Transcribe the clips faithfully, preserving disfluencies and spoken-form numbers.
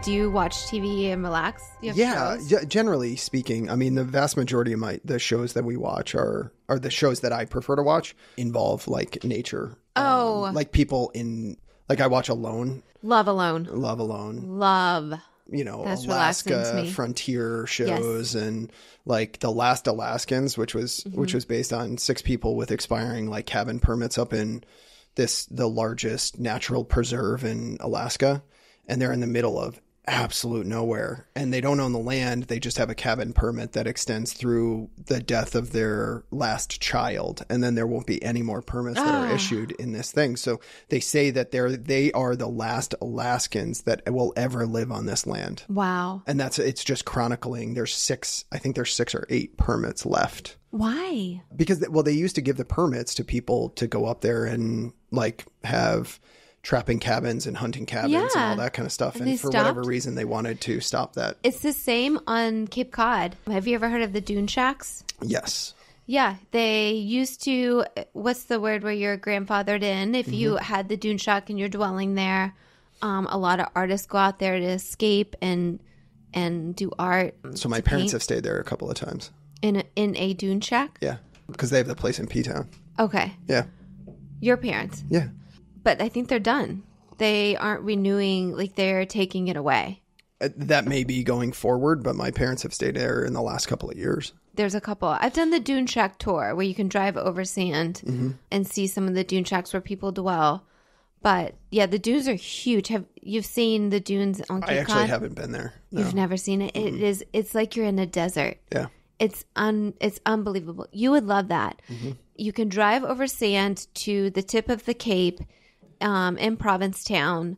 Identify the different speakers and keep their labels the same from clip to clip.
Speaker 1: do you watch T V and relax? You have
Speaker 2: Yeah,
Speaker 1: shows?
Speaker 2: yeah, generally speaking, I mean, the vast majority of my the shows that we watch are are the shows that I prefer to watch involve like nature.
Speaker 1: Oh.
Speaker 2: Um, like people in like I watch Alone,
Speaker 1: Love Alone.
Speaker 2: Love Alone.
Speaker 1: Love.
Speaker 2: You know,
Speaker 1: That's relaxing to
Speaker 2: Alaska
Speaker 1: me.
Speaker 2: frontier shows and like The Last Alaskans, which was
Speaker 1: Mm-hmm.
Speaker 2: which was based on six people with expiring like cabin permits up in this the largest natural preserve in Alaska, and they're in the middle of absolute nowhere, and they don't own the land. They just have a cabin permit that extends through the death of their last child, and then there won't be any more permits that are
Speaker 1: Ah.
Speaker 2: issued in this thing. So they say that they're they are the last Alaskans that will ever live on this land.
Speaker 1: Wow.
Speaker 2: And that's it's just chronicling. There's six, I think there's six or eight permits left.
Speaker 1: Why?
Speaker 2: Because, well, they used to give the permits to people to go up there and like have trapping cabins and hunting cabins and
Speaker 1: Yeah.
Speaker 2: all that kind of stuff.
Speaker 1: And
Speaker 2: And,
Speaker 1: they
Speaker 2: for whatever
Speaker 1: stopped?
Speaker 2: reason, they wanted to stop that.
Speaker 1: It's the same on Cape Cod. Have you ever heard of the Dune Shacks?
Speaker 2: Yes.
Speaker 1: Yeah, they used to. What's the word where you're grandfathered in? If you
Speaker 2: Mm-hmm.
Speaker 1: had the Dune Shack and you're dwelling there, um, a lot of artists go out there to escape and and do art.
Speaker 2: So my
Speaker 1: to
Speaker 2: parents
Speaker 1: paint
Speaker 2: have stayed there a couple of times.
Speaker 1: in a, in a Dune Shack.
Speaker 2: Yeah. Because they have the place in P-Town.
Speaker 1: Okay,
Speaker 2: Yeah.
Speaker 1: your parents,
Speaker 2: Yeah.
Speaker 1: but I think they're done. They aren't renewing. Like they're taking it away.
Speaker 2: Uh, That may be going forward, but my parents have stayed there in the last couple of years.
Speaker 1: There's a couple. I've done the Dune Shack tour where you can drive over sand
Speaker 2: Mm-hmm.
Speaker 1: and see some of the dune shacks where people dwell. But yeah, the dunes are huge. Have you've seen the dunes on Cape
Speaker 2: I actually
Speaker 1: Cod?
Speaker 2: haven't been there. No.
Speaker 1: You've never seen it. It is. It's like you're in a desert.
Speaker 2: Yeah.
Speaker 1: It's un. It's unbelievable. You would love that.
Speaker 2: Mm-hmm.
Speaker 1: You can drive over sand to the tip of the Cape, um, in Provincetown,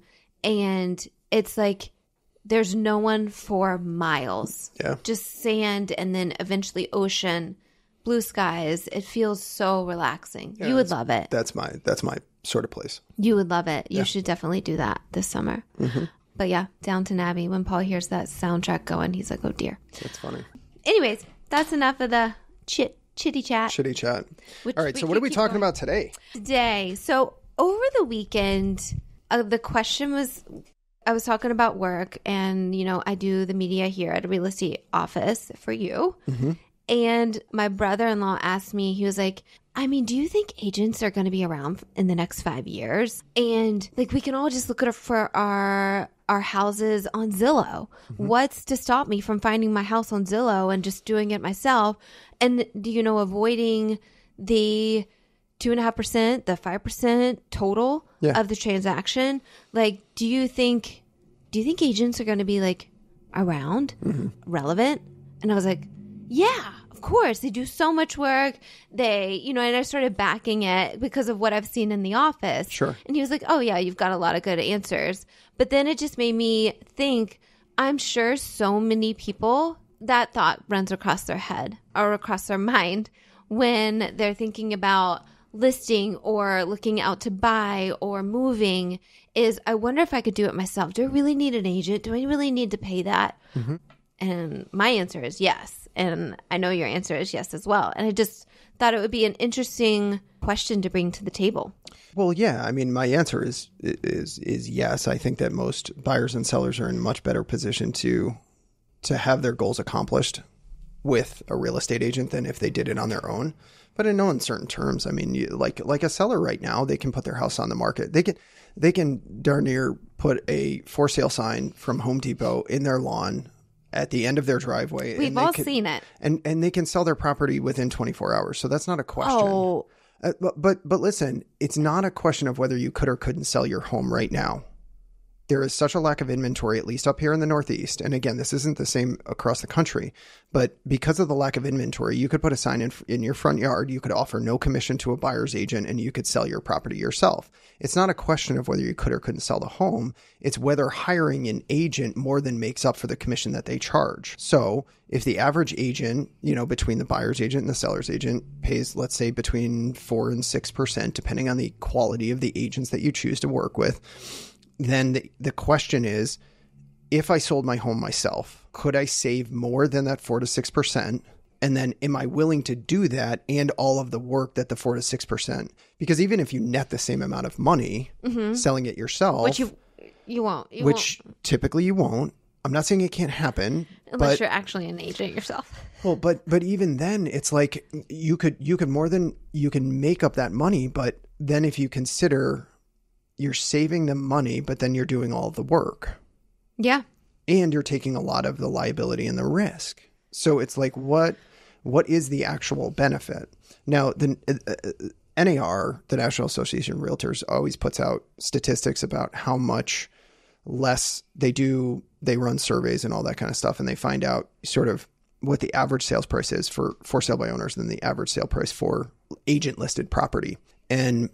Speaker 1: and it's like there's no one for miles.
Speaker 2: Yeah.
Speaker 1: Just sand, and then eventually ocean, blue skies. It feels so relaxing.
Speaker 2: Yeah,
Speaker 1: you would
Speaker 2: that's-
Speaker 1: love it.
Speaker 2: That's my that's my sort of place.
Speaker 1: You would love it. You
Speaker 2: Yeah.
Speaker 1: should definitely do that this summer.
Speaker 2: Mm-hmm.
Speaker 1: But yeah, Downton Abbey. When Paul hears that soundtrack going, he's like, "Oh dear."
Speaker 2: That's funny.
Speaker 1: Anyways, that's enough of the chit chitty chat
Speaker 2: Shitty chat.
Speaker 1: Which
Speaker 2: All right.
Speaker 1: we
Speaker 2: So what
Speaker 1: could
Speaker 2: are we
Speaker 1: keep
Speaker 2: talking
Speaker 1: going.
Speaker 2: about today?
Speaker 1: today. So over the weekend, uh, the question was, I was talking about work, and you know, I do the media here at a real estate office for you.
Speaker 2: Mm-hmm.
Speaker 1: And my brother-in-law asked me, he was like, I mean, do you think agents are going to be around in the next five years? And like, we can all just look at it for our our houses on Zillow.
Speaker 2: Mm-hmm.
Speaker 1: What's to stop me from finding my house on Zillow and just doing it myself? And do you know, avoiding the two and a half percent, the five percent total
Speaker 2: Yeah.
Speaker 1: of the transaction? Like, do you think, do you think agents are going to be like around,
Speaker 2: Mm-hmm.
Speaker 1: relevant? And I was like, yeah, of course. They do so much work. They, you know, and I started backing it because of what I've seen in the office.
Speaker 2: Sure.
Speaker 1: And he was like, oh, yeah, you've got a lot of good answers. But then it just made me think, I'm sure so many people, that thought runs across their head or across their mind when they're thinking about listing or looking out to buy or moving is, I wonder if I could do it myself. Do I really need an agent? Do I really need to pay that?
Speaker 2: Mm-hmm.
Speaker 1: And my answer is yes. And I know your answer is yes as well. And I just thought it would be an interesting question to bring to the table.
Speaker 2: Well, yeah. I mean, my answer is is is yes. I think that most buyers and sellers are in a much better position to to have their goals accomplished with a real estate agent than if they did it on their own. But in no uncertain terms, I mean, you, like like a seller right now, they can put their house on the market. They can they can darn near put a for sale sign from Home Depot in their lawn at the end of their driveway.
Speaker 1: We've
Speaker 2: and they
Speaker 1: all
Speaker 2: can-
Speaker 1: seen it.
Speaker 2: and and they can sell their property within twenty-four hours. So that's not a question.
Speaker 1: Oh,
Speaker 2: Uh, but, but but listen, it's not a question of whether you could or couldn't sell your home right now. There is such a lack of inventory, at least up here in the Northeast. And again, this isn't the same across the country, but because of the lack of inventory, you could put a sign in, in your front yard. You could offer no commission to a buyer's agent, and you could sell your property yourself. It's not a question of whether you could or couldn't sell the home. It's whether hiring an agent more than makes up for the commission that they charge. So if the average agent, you know, between the buyer's agent and the seller's agent pays, let's say, between four and six percent, depending on the quality of the agents that you choose to work with, then the, the question is, if I sold my home myself, could I save more than that four to six percent? And then am I willing to do that and all of the work that the four to six percent? Because even if you net the same amount of money selling it yourself,
Speaker 1: which you You won't. You
Speaker 2: which
Speaker 1: won't.
Speaker 2: typically you won't. I'm not saying it can't happen.
Speaker 1: Unless
Speaker 2: but,
Speaker 1: you're actually an agent yourself.
Speaker 2: Well, but but even then, it's like you could you could more than you can make up that money. But then if you consider you're saving them money, but then you're doing all the work.
Speaker 1: Yeah.
Speaker 2: And you're taking a lot of the liability and the risk. So it's like, what what is the actual benefit? Now, the uh, N A R, the National Association of Realtors, always puts out statistics about how much less they do. They run surveys and all that kind of stuff, and they find out sort of what the average sales price is for for sale by owners and the average sale price for agent listed property. And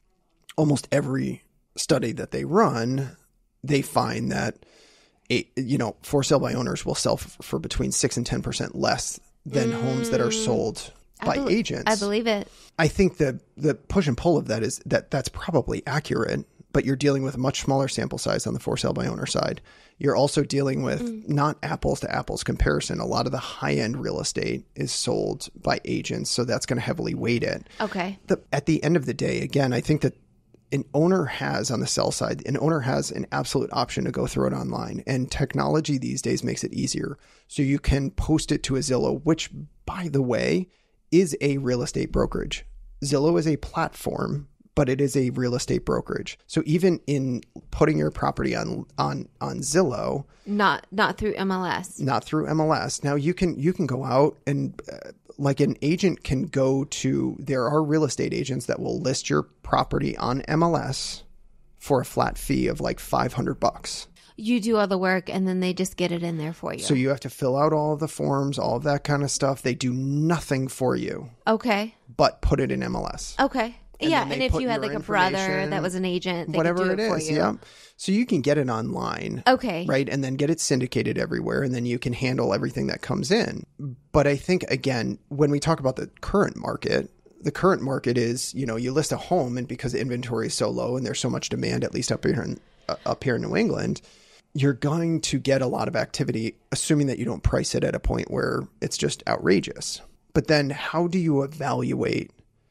Speaker 2: almost every study that they run, they find that a, you know, for sale by owners will sell for, for between six and ten percent less than mm. homes that are sold by
Speaker 1: I be-
Speaker 2: agents.
Speaker 1: I believe it.
Speaker 2: I think the the push and pull of that is that that's probably accurate, but you're dealing with a much smaller sample size on the for sale by owner side. You're also dealing with mm. not apples to apples comparison. A lot of the high end real estate is sold by agents, so that's going to heavily weight it.
Speaker 1: Okay.
Speaker 2: The, at the end of the day, again, I think that an owner has on the sell side, an owner has an absolute option to go through it online, and technology these days makes it easier. So you can post it to a Zillow, which, by the way, is a real estate brokerage. Zillow is a platform, but it is a real estate brokerage. So even in putting your property on on on Zillow,
Speaker 1: not not through M L S,
Speaker 2: not through M L S. Now you can you can go out and uh, like an agent can go to. There are real estate agents that will list your property on M L S for a flat fee of like five hundred bucks.
Speaker 1: You do all the work and then they just get it in there for you.
Speaker 2: So you have to fill out all of the forms, all of that kind of stuff. They do nothing for you.
Speaker 1: Okay.
Speaker 2: But put it in M L S.
Speaker 1: Okay.
Speaker 2: And
Speaker 1: yeah, and if you had like a brother that was an agent, they
Speaker 2: whatever
Speaker 1: could do
Speaker 2: it,
Speaker 1: it for
Speaker 2: is,
Speaker 1: you.
Speaker 2: yeah. So you can get it online.
Speaker 1: Okay.
Speaker 2: Right, and then get it syndicated everywhere, and then you can handle everything that comes in. But I think, again, when we talk about the current market, the current market is, you know, you list a home, and because the inventory is so low and there's so much demand, at least up here in uh, up here in New England, you're going to get a lot of activity, assuming that you don't price it at a point where it's just outrageous. But then how do you evaluate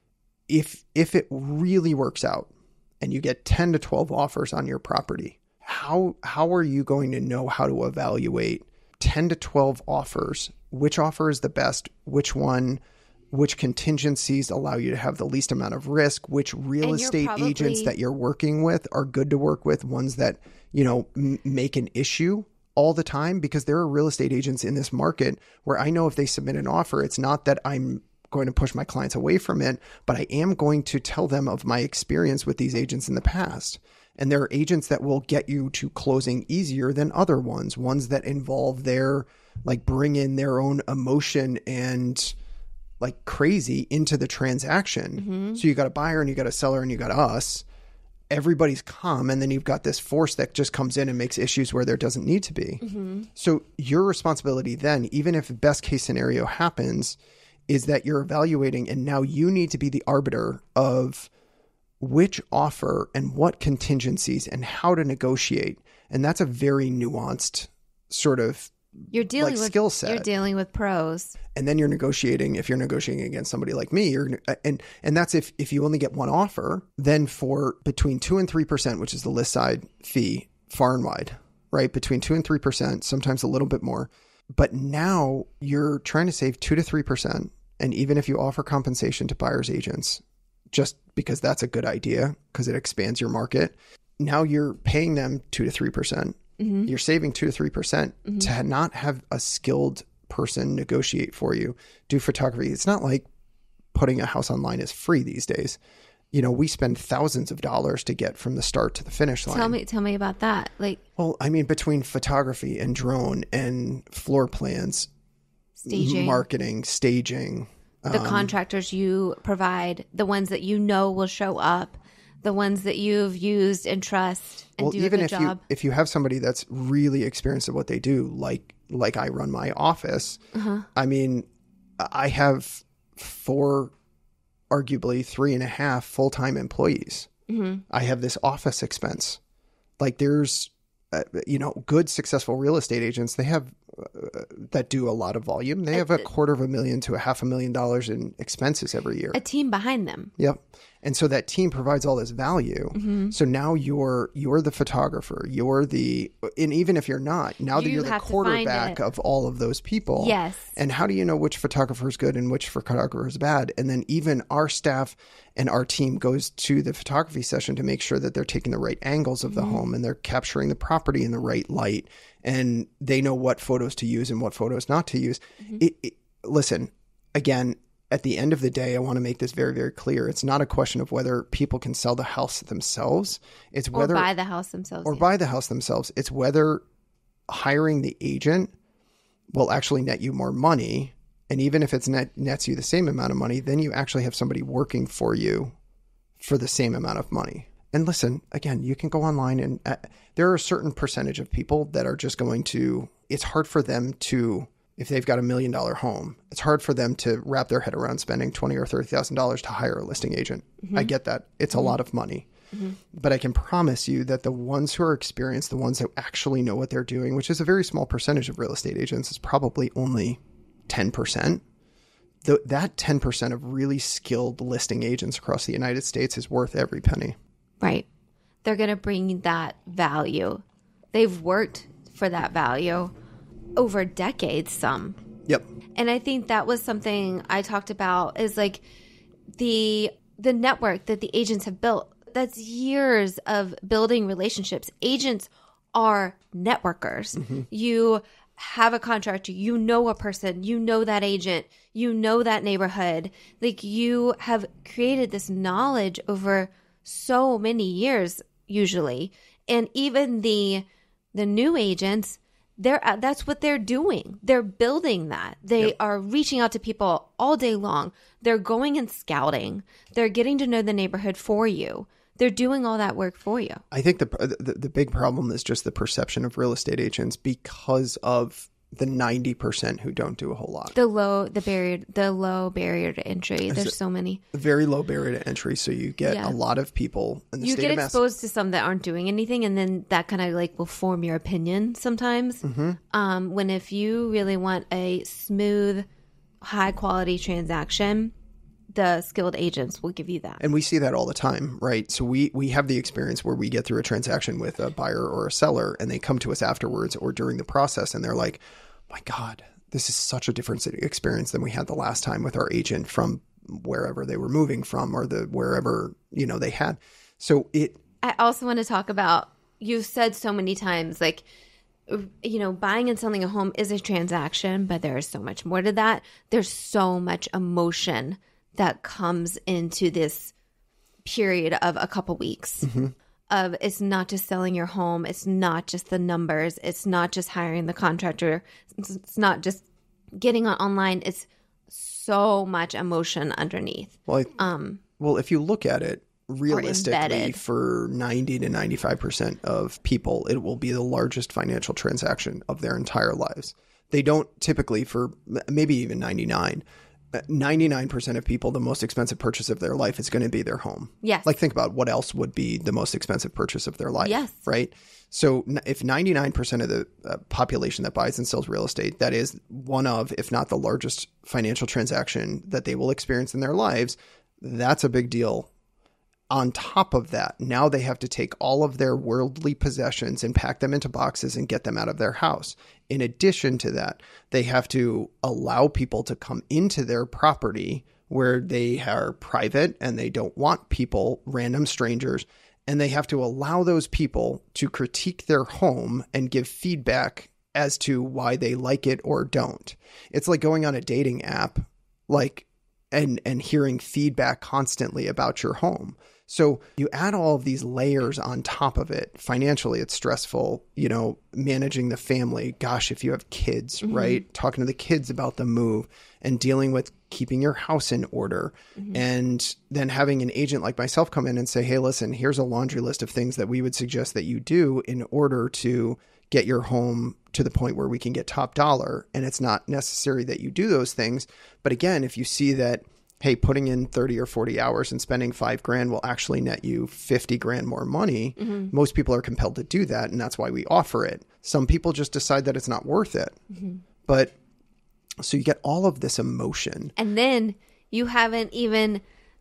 Speaker 2: if if it really works out and you get ten to twelve offers on your property? How how are you going to know how to evaluate ten to twelve offers? Which offer is the best? Which one? Which contingencies allow you to have the least amount of risk? Which real estate probably... agents that you're working with are good to work with? Ones that, you know, m- make an issue all the time? Because there are real estate agents in this market where I know if they submit an offer, it's not that I'm going to push my clients away from it, but I am going to tell them of my experience with these agents in the past. And there are agents that will get you to closing easier than other ones, ones that involve their, like, bring in their own emotion and like crazy into the transaction. Mm-hmm. So you got a buyer and you got a seller and you got us. Everybody's calm, and then you've got this force that just comes in and makes issues where there doesn't need to be. Mm-hmm. So your responsibility then, even if the best case scenario happens, is that you're evaluating, and now you need to be the arbiter of which offer and what contingencies and how to negotiate. And that's a very nuanced sort of
Speaker 1: you're dealing
Speaker 2: like
Speaker 1: with
Speaker 2: skill set.
Speaker 1: You're dealing with pros.
Speaker 2: And then you're negotiating. If you're negotiating against somebody like me, you're and and that's if if you only get one offer, then for between two and three percent, which is the list side fee, far and wide, right? Between two and three percent, sometimes a little bit more. But now you're trying to save two to three percent. And even if you offer compensation to buyers agents, just because that's a good idea, because it expands your market, now you're paying them two to three percent. Mm-hmm. You're saving two to three percent mm-hmm. to not have a skilled person negotiate for you, do photography. It's not like putting a house online is free these days. You know, we spend thousands of dollars to get from the start to the finish line.
Speaker 1: Tell me, tell me about that. Like,
Speaker 2: well, I mean, between photography and drone and floor plans,
Speaker 1: staging,
Speaker 2: marketing, staging,
Speaker 1: the
Speaker 2: um,
Speaker 1: contractors you provide, the ones that you know will show up, the ones that you've used and trust and
Speaker 2: well,
Speaker 1: do
Speaker 2: even
Speaker 1: a good
Speaker 2: if
Speaker 1: job.
Speaker 2: you if you have somebody that's really experienced at what they do, like like I run my office, uh-huh. I mean, I have four, arguably three and a half full time employees. Mm-hmm. I have this office expense. Like there's, uh, you know, good successful real estate agents. They have uh, that do a lot of volume. They have a quarter of a million to a half a million dollars in expenses every year.
Speaker 1: A team behind them.
Speaker 2: Yep. And so that team provides all this value.
Speaker 1: Mm-hmm.
Speaker 2: So now you're you're the photographer. You're the, and even if you're not, now that
Speaker 1: You
Speaker 2: you're the
Speaker 1: have to
Speaker 2: quarterback
Speaker 1: find it.
Speaker 2: of all of those people.
Speaker 1: Yes.
Speaker 2: And how do you know which photographer is good and which photographer is bad? And then even our staff and our team goes to the photography session to make sure that they're taking the right angles of the
Speaker 1: Mm-hmm.
Speaker 2: home and they're capturing the property in the right light. And they know what photos to use and what photos not to use.
Speaker 1: Mm-hmm.
Speaker 2: It, it, listen, again, at the end of the day, I want to make this very, very clear. It's not a question of whether people can sell the house themselves. It's
Speaker 1: Or
Speaker 2: whether
Speaker 1: buy the house themselves.
Speaker 2: or
Speaker 1: yeah.
Speaker 2: buy the house themselves. It's whether hiring the agent will actually net you more money. And even if it's net nets you the same amount of money, then you actually have somebody working for you for the same amount of money. And listen, again, you can go online and uh, there are a certain percentage of people that are just going to, it's hard for them to, if they've got a million dollar home, it's hard for them to wrap their head around spending twenty or thirty thousand dollars to hire a listing agent.
Speaker 1: Mm-hmm.
Speaker 2: I get that. It's mm-hmm. a lot of money. Mm-hmm. But I can promise you that the ones who are experienced, the ones that actually know what they're doing, which is a very small percentage of real estate agents, is probably only ten percent. The, that ten percent of really skilled listing agents across the United States is worth every penny.
Speaker 1: Right. They're going to bring that value. They've worked for that value over decades, some.
Speaker 2: Yep.
Speaker 1: And I think that was something I talked about is like the the network that the agents have built. That's years of building relationships. Agents are networkers. Mm-hmm. You have a contractor, you know a person, you know that agent, you know that neighborhood. Like you have created this knowledge over so many years usually. And even the the new agents, they're that's what they're doing. They're building that. They yep. are reaching out to people all day long. They're going and scouting. They're getting to know the neighborhood for you. They're doing all that work for you.
Speaker 2: I think the, the the big problem is just the perception of real estate agents because of the ninety percent who don't do a whole lot.
Speaker 1: The low the barrier the low barrier to entry. There's so many.
Speaker 2: Very low barrier to entry. So you get
Speaker 1: yeah.
Speaker 2: a lot of people in the
Speaker 1: you
Speaker 2: state
Speaker 1: get
Speaker 2: of
Speaker 1: exposed
Speaker 2: Mass-
Speaker 1: to some that aren't doing anything, and then that kind of like will form your opinion sometimes.
Speaker 2: Mm-hmm.
Speaker 1: Um, when if you really want a smooth, high quality transaction, the skilled agents will give you that.
Speaker 2: And we see that all the time, right? So we, we have the experience where we get through a transaction with a buyer or a seller and they come to us afterwards or during the process and they're like, my God, this is such a different experience than we had the last time with our agent from wherever they were moving from or the wherever, you know, they had. So it.
Speaker 1: I also want to talk about, you've said so many times, like, you know, buying and selling a home is a transaction, but there is so much more to that. There's so much emotion that comes into this period of a couple weeks mm-hmm. of it's not just selling your home. It's not just the numbers. It's not just hiring the contractor. It's, it's not just getting on online. It's so much emotion underneath.
Speaker 2: Well, I,
Speaker 1: um,
Speaker 2: well, if you look at it realistically,
Speaker 1: embedded.
Speaker 2: for ninety to ninety-five percent of people, it will be the largest financial transaction of their entire lives. They don't typically, for maybe even ninety-nine ninety-nine percent of people, the most expensive purchase of their life is going to be their home.
Speaker 1: Yes.
Speaker 2: Like think about what else would be the most expensive purchase of their life.
Speaker 1: Yes.
Speaker 2: Right. So if ninety-nine percent of the uh, population that buys and sells real estate, that is one of, if not the largest financial transaction that they will experience in their lives, that's a big deal. On top of that, now they have to take all of their worldly possessions and pack them into boxes and get them out of their house. In addition to that, they have to allow people to come into their property where they are private and they don't want people, random strangers, and they have to allow those people to critique their home and give feedback as to why they like it or don't. It's like going on a dating app, like, and, and hearing feedback constantly about your home. So you add all of these layers on top of it. Financially, it's stressful, you know, managing the family. Gosh, if you have kids, mm-hmm. right? Talking to the kids about the move and dealing with keeping your house in order. Mm-hmm. And then having an agent like myself come in and say, hey, listen, here's a laundry list of things that we would suggest that you do in order to get your home to the point where we can get top dollar. And it's not necessary that you do those things. But again, if you see that, hey, putting in thirty or forty hours and spending five grand will actually net you fifty grand more money. Mm-hmm. Most people are compelled to do that. And that's why we offer it. Some people just decide that it's not worth it. Mm-hmm. But so you get all of this emotion.
Speaker 1: And then you haven't even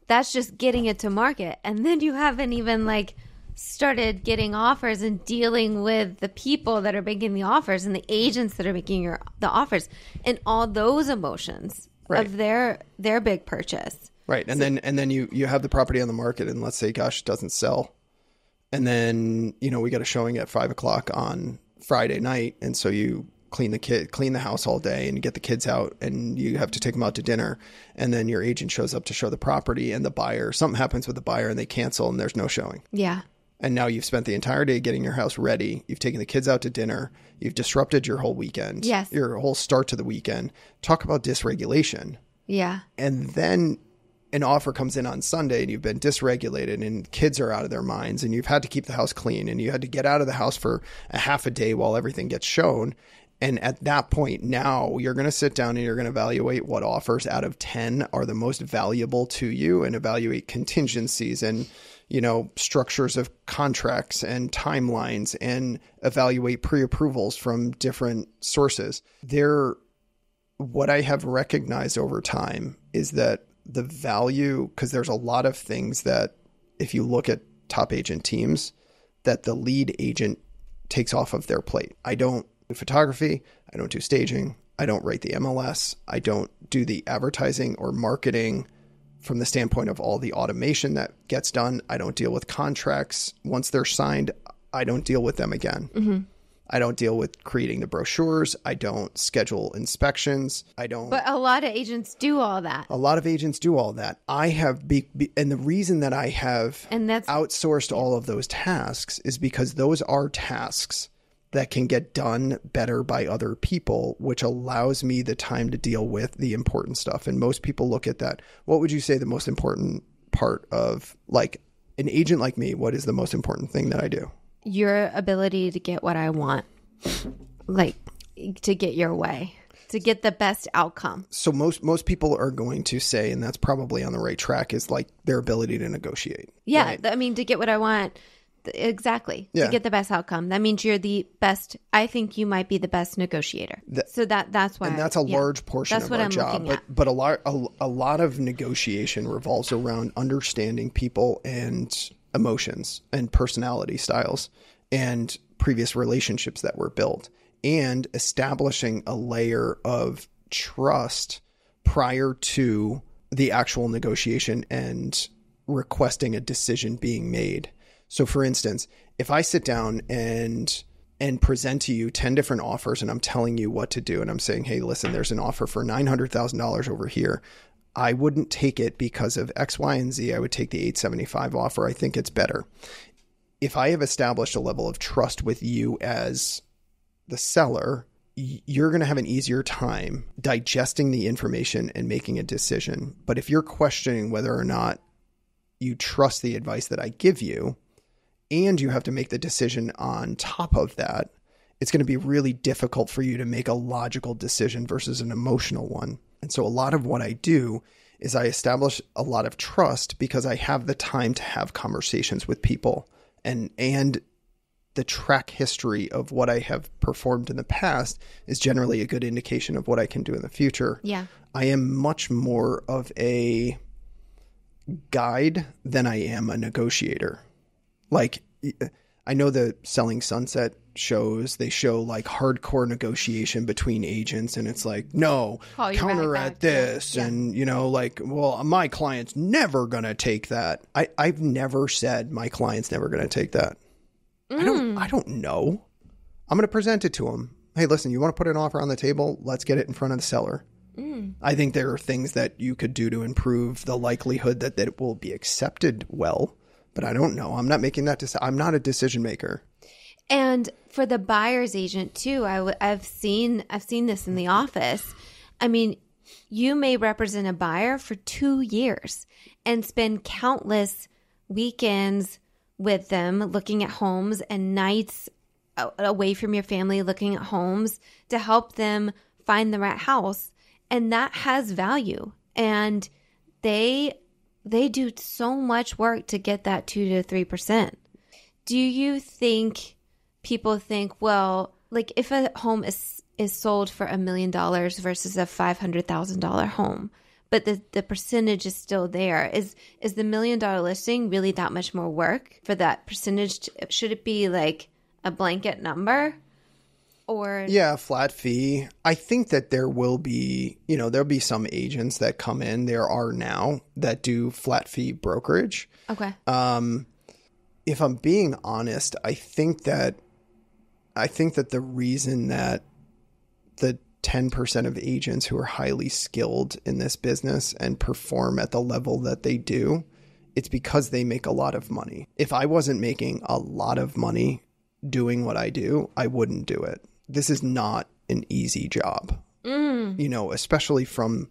Speaker 1: that's just getting it to market. And then you haven't even like started getting offers and dealing with the people that are making the offers and the agents that are making your the offers and all those emotions right. of their their big purchase.
Speaker 2: Right. And so, then and then you, you have the property on the market and let's say, gosh, it doesn't sell. And then, you know, we got a showing at five o'clock on Friday night. And so you clean the kid, clean the house all day and you get the kids out and you have to take them out to dinner. And then your agent shows up to show the property and the buyer, something happens with the buyer and they cancel and there's no showing.
Speaker 1: Yeah.
Speaker 2: And now you've spent the entire day getting your house ready. You've taken the kids out to dinner. You've disrupted your whole weekend.
Speaker 1: Yes.
Speaker 2: Your whole start to the weekend. Talk about dysregulation.
Speaker 1: Yeah.
Speaker 2: And then an offer comes in on Sunday and you've been dysregulated and kids are out of their minds and you've had to keep the house clean and you had to get out of the house for a half a day while everything gets shown. And at that point, now you're going to sit down and you're going to evaluate what offers out of ten are the most valuable to you and evaluate contingencies and, you know, structures of contracts and timelines and evaluate pre-approvals from different sources. There, what I have recognized over time is that the value, because there's a lot of things that if you look at top agent teams, that the lead agent takes off of their plate. I don't do photography. I don't do staging. I don't write the M L S. I don't do the advertising or marketing from the standpoint of all the automation that gets done. I don't deal with contracts. Once they're signed, I don't deal with them again. Mm-hmm. I don't deal with creating the brochures. I don't schedule inspections. I don't.
Speaker 1: But a lot of agents do all that.
Speaker 2: A lot of agents do all that. I have, be, be, and the reason that I have
Speaker 1: and that's,
Speaker 2: outsourced all of those tasks is because those are tasks that can get done better by other people, which allows me the time to deal with the important stuff. And most people look at that. What would you say the most important part of, like, an agent like me? What is the most important thing that I do?
Speaker 1: Your ability to get what I want, like to get your way, to get the best outcome.
Speaker 2: So most most people are going to say, and that's probably on the right track, is like their ability to negotiate.
Speaker 1: Yeah,
Speaker 2: right?
Speaker 1: I mean, to get what I want, exactly,
Speaker 2: yeah.
Speaker 1: to get the best outcome. That means you're the best. I think you might be the best negotiator. That, so that that's why,
Speaker 2: and that's a
Speaker 1: yeah,
Speaker 2: large portion
Speaker 1: that's
Speaker 2: of
Speaker 1: what
Speaker 2: our
Speaker 1: I'm
Speaker 2: job.
Speaker 1: looking
Speaker 2: But
Speaker 1: at.
Speaker 2: but a lot a, a lot of negotiation revolves around understanding people and emotions and personality styles and previous relationships that were built and establishing a layer of trust prior to the actual negotiation and requesting a decision being made. So for instance, if I sit down and and present to you ten different offers and I'm telling you what to do and I'm saying, hey, listen, there's an offer for nine hundred thousand dollars over here. I wouldn't take it because of X, Y, and Z. I would take the eight seventy-five offer. I think it's better. If I have established a level of trust with you as the seller, you're going to have an easier time digesting the information and making a decision. But if you're questioning whether or not you trust the advice that I give you, and you have to make the decision on top of that, it's going to be really difficult for you to make a logical decision versus an emotional one. And so a lot of what I do is I establish a lot of trust because I have the time to have conversations with people, and and the track history of what I have performed in the past is generally a good indication of what I can do in the future.
Speaker 1: Yeah.
Speaker 2: I am much more of a guide than I am a negotiator. Like, I know the Selling Sunset shows, they show like hardcore negotiation between agents, and it's like, no, counter
Speaker 1: right
Speaker 2: at this. Yeah. And, you know, like, well, my client's never going to take that. I, I've never said my client's never going to take that. Mm. I don't, I don't know. I'm going to present it to them. Hey, listen, you want to put an offer on the table? Let's get it in front of the seller. Mm. I think there are things that you could do to improve the likelihood that, that it will be accepted well. But I don't know. I'm not making that decision. I'm not a decision maker.
Speaker 1: And for the buyer's agent too, I w- I've seen I've seen this in the office. I mean, you may represent a buyer for two years and spend countless weekends with them looking at homes and nights away from your family looking at homes to help them find the right house. And that has value. And they they do so much work to get that two to three percent. Do you think people think, well, like if a home is is sold for a million dollars versus a five hundred thousand dollar home, but the, the percentage is still there. Is is the million dollar listing really that much more work for that percentage? To, should it be like a blanket number? Or
Speaker 2: yeah, flat fee. I think that there will be, you know, there'll be some agents that come in. There are now that do flat fee brokerage.
Speaker 1: Okay.
Speaker 2: Um, if I'm being honest, I think that I think that the reason that the ten percent of agents who are highly skilled in this business and perform at the level that they do, it's because they make a lot of money. If I wasn't making a lot of money doing what I do, I wouldn't do it. This is not an easy job, mm. you know, especially from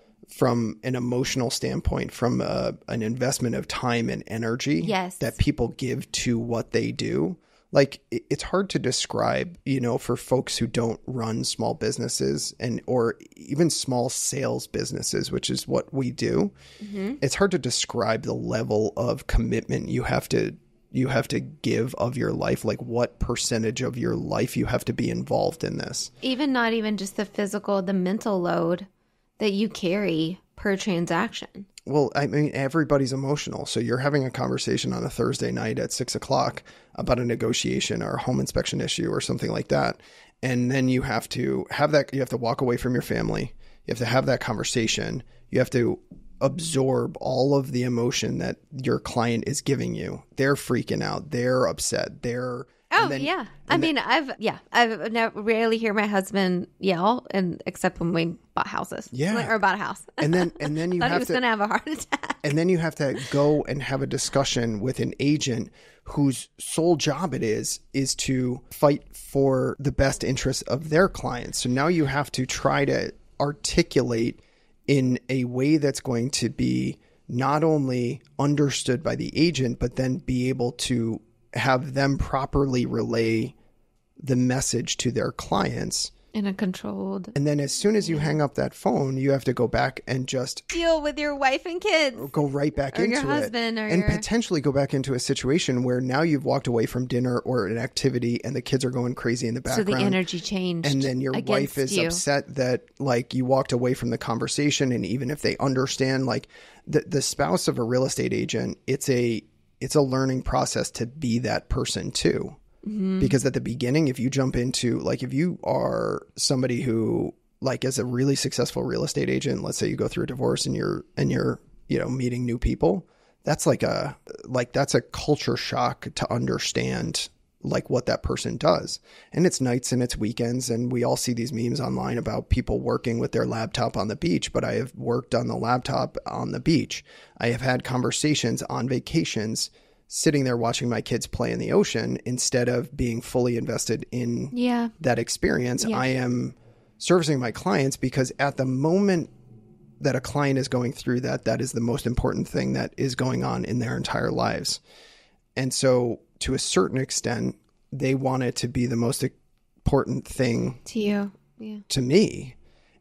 Speaker 2: from an emotional standpoint, from a, an investment of time and energy
Speaker 1: yes.
Speaker 2: that people give to what they do. Like, it, it's hard to describe, you know, for folks who don't run small businesses and or even small sales businesses, which is what we do. Mm-hmm. It's hard to describe the level of commitment you have to you have to give of your life, like what percentage of your life you have to be involved in this.
Speaker 1: Even not even just the physical, the mental load that you carry per transaction.
Speaker 2: Well, I mean, everybody's emotional. So you're having a conversation on a Thursday night at six o'clock about a negotiation or a home inspection issue or something like that. And then you have to have that, you have to walk away from your family. You have to have that conversation. You have to absorb all of the emotion that your client is giving you. They're freaking out. They're upset. They're
Speaker 1: Oh then, yeah. I mean, then, I've yeah, I've never rarely hear my husband yell, and except when we bought houses,
Speaker 2: yeah,
Speaker 1: or bought a house.
Speaker 2: And then and then you
Speaker 1: thought
Speaker 2: have
Speaker 1: he was
Speaker 2: to
Speaker 1: going to have a heart attack.
Speaker 2: And then you have to go and have a discussion with an agent whose sole job it is is to fight for the best interests of their clients. So now you have to try to articulate in a way that's going to be not only understood by the agent, but then be able to have them properly relay the message to their clients.
Speaker 1: In a controlled.
Speaker 2: And then as soon as you hang up that phone, you have to go back and just
Speaker 1: deal with your wife and kids.
Speaker 2: Go right back
Speaker 1: or
Speaker 2: into
Speaker 1: your husband
Speaker 2: it.
Speaker 1: Or
Speaker 2: and
Speaker 1: your...
Speaker 2: potentially go back into a situation where now you've walked away from dinner or an activity and the kids are going crazy in the background.
Speaker 1: So the energy changed.
Speaker 2: And then your wife is
Speaker 1: you.
Speaker 2: upset that like you walked away from the conversation. And even if they understand, like the, the spouse of a real estate agent, it's a it's a learning process to be that person too. Mm-hmm. Because at the beginning, if you jump into like, if you are somebody who like is a really successful real estate agent, let's say you go through a divorce and you're, and you're, you know, meeting new people, that's like a, like, that's a culture shock to understand like what that person does. And it's nights and it's weekends. And we all see these memes online about people working with their laptop on the beach, but I have worked on the laptop on the beach. I have had conversations on vacations sitting there watching my kids play in the ocean instead of being fully invested in
Speaker 1: yeah.
Speaker 2: that experience.
Speaker 1: Yeah.
Speaker 2: I am servicing my clients because at the moment that a client is going through that, that is the most important thing that is going on in their entire lives. And so to a certain extent, they want it to be the most important thing
Speaker 1: to you, yeah.
Speaker 2: to me.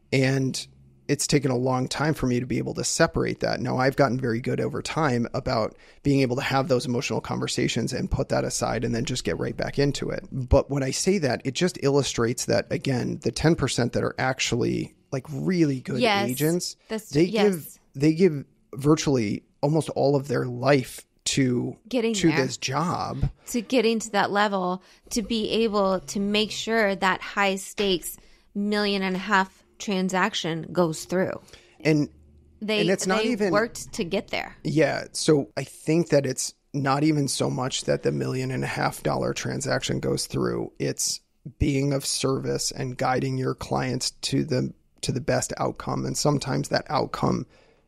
Speaker 2: And it's taken a long time for me to be able to separate that. Now, I've gotten very good over time about being able to have those emotional conversations and put that aside and then just get right back into it. But when I say that, it just illustrates that, again, the ten percent that are actually like really good
Speaker 1: yes,
Speaker 2: agents,
Speaker 1: they
Speaker 2: yes. give they give virtually almost all of their life to
Speaker 1: getting
Speaker 2: to
Speaker 1: there,
Speaker 2: this job,
Speaker 1: to getting to that level, to be able to make sure that high stakes million and a half transaction goes through.
Speaker 2: And
Speaker 1: they,
Speaker 2: and it's not
Speaker 1: they
Speaker 2: even
Speaker 1: worked to get there.
Speaker 2: Yeah. So I think that it's not even so much that the million and a half dollar transaction goes through. It's being of service and guiding your clients to the to the best outcome. And sometimes that outcome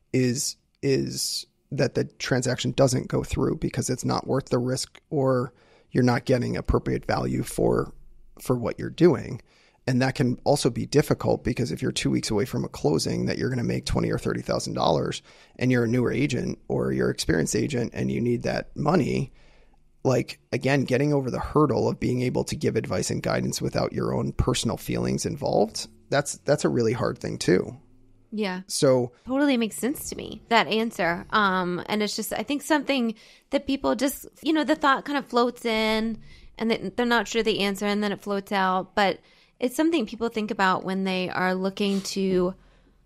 Speaker 2: is is that the transaction doesn't go through because it's not worth the risk or you're not getting appropriate value for for what you're doing. And that can also be difficult because if you're two weeks away from a closing that you're going to make twenty or thirty thousand dollars, and you're a newer agent or you're an experienced agent and you need that money, like again, getting over the hurdle of being able to give advice and guidance without your own personal feelings involved, that's that's a really hard thing too.
Speaker 1: Yeah.
Speaker 2: So
Speaker 1: totally makes sense to me, that answer. Um, and it's just, I think something that people just, you know, the thought kind of floats in and they, they're not sure the answer and then it floats out. But it's something people think about when they are looking to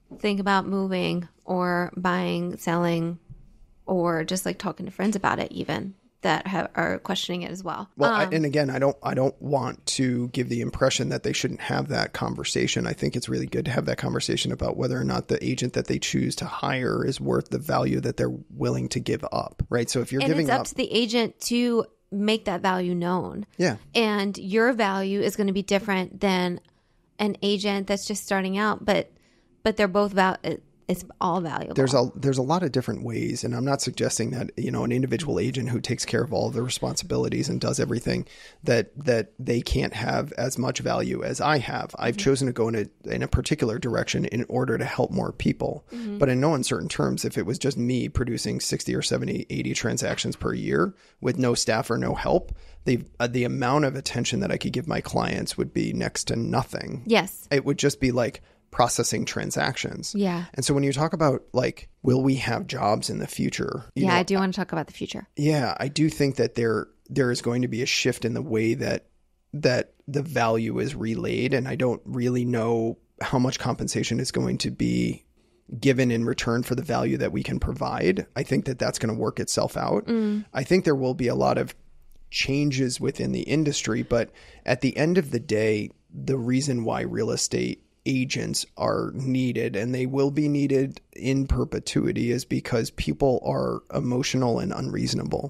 Speaker 1: think about moving or buying, selling, or just like talking to friends about it even that have, are questioning it as well.
Speaker 2: Well,
Speaker 1: um,
Speaker 2: I, and again, I don't, I don't want to give the impression that they shouldn't have that conversation. I think it's really good to have that conversation about whether or not the agent that they choose to hire is worth the value that they're willing to give up, right? So if you're
Speaker 1: and
Speaker 2: giving
Speaker 1: it's up
Speaker 2: up,
Speaker 1: to the agent to make that value known.
Speaker 2: yeah,
Speaker 1: And your value is going to be different than an agent that's just starting out, but but they're both val- it's all valuable.
Speaker 2: there's a there's a lot of different ways, and I'm not suggesting that, you know, an individual agent who takes care of all of the responsibilities and does everything that that they can't have as much value as I have. I've mm-hmm. chosen to go in a in a particular direction in order to help more people. Mm-hmm. But in no uncertain terms, if it was just me producing sixty or seventy, eighty transactions per year with no staff or no help, the uh, the amount of attention that I could give my clients would be next to nothing.
Speaker 1: Yes.
Speaker 2: It would just be like processing transactions.
Speaker 1: Yeah.
Speaker 2: And so when you talk about like, will we have jobs in the future? You
Speaker 1: yeah,
Speaker 2: know,
Speaker 1: I do want to talk about the future.
Speaker 2: Yeah, I do think that there there is going to be a shift in the way that that the value is relayed, and I don't really know how much compensation is going to be given in return for the value that we can provide. I think that that's going to work itself out. Mm. I think there will be a lot of changes within the industry, but at the end of the day, the reason why real estate agents are needed, and they will be needed in perpetuity, is because people are emotional and unreasonable.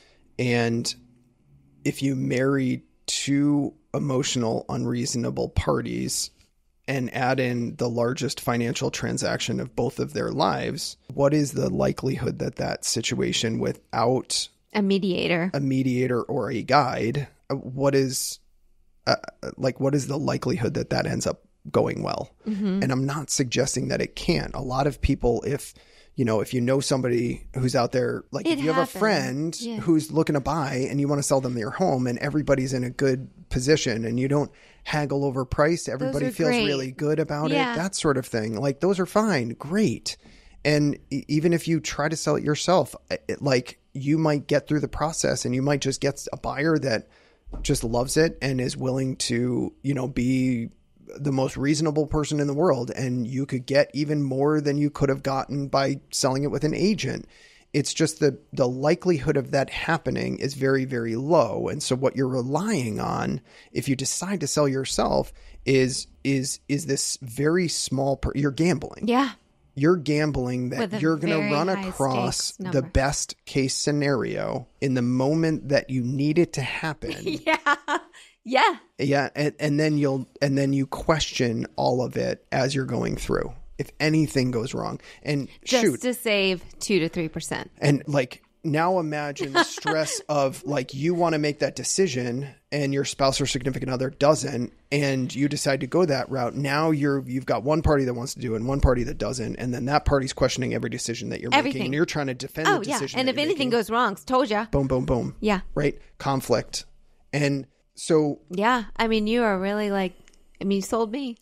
Speaker 2: And if you marry two emotional, unreasonable parties and add in the largest financial transaction of both of their lives, what is the likelihood that that situation, without
Speaker 1: a mediator,
Speaker 2: a mediator or a guide, what is uh, like, what is the likelihood that that ends up going well? Mm-hmm. And I'm not suggesting that it can't. A lot of people, if you know, if you know somebody who's out there, like
Speaker 1: it
Speaker 2: if you
Speaker 1: happens.
Speaker 2: have a friend
Speaker 1: yeah.
Speaker 2: who's looking to buy and you want to sell them your home, and everybody's in a good position and you don't haggle over price, everybody feels
Speaker 1: great.
Speaker 2: really good about
Speaker 1: yeah.
Speaker 2: it, that sort of thing. Like those are fine. Great. And even if you try to sell it yourself, it, like you might get through the process and you might just get a buyer that just loves it and is willing to, you know, be the most reasonable person in the world, and you could get even more than you could have gotten by selling it with an agent. It's just the the likelihood of that happening is very, very low. And so what you're relying on, if you decide to sell yourself, is is is this very small per- you're gambling.
Speaker 1: Yeah.
Speaker 2: You're gambling that you're going to run across the best case scenario in the moment that you need it to happen.
Speaker 1: yeah. Yeah.
Speaker 2: Yeah. And, and then you'll, and then you question all of it as you're going through. If anything goes wrong, and
Speaker 1: just
Speaker 2: shoot,
Speaker 1: to save two to three percent.
Speaker 2: And like, now imagine the stress of like, you want to make that decision and your spouse or significant other doesn't, and you decide to go that route. Now you're, you've got one party that wants to do and one party that doesn't. And then that party's questioning every decision that you're
Speaker 1: Everything.
Speaker 2: making, and you're trying to defend
Speaker 1: oh,
Speaker 2: the decision.
Speaker 1: Yeah. And if anything
Speaker 2: making.
Speaker 1: goes wrong, told ya.
Speaker 2: Boom, boom, boom.
Speaker 1: Yeah.
Speaker 2: Right. Conflict. And so.
Speaker 1: Yeah. I mean, you are really like, I mean, you sold me.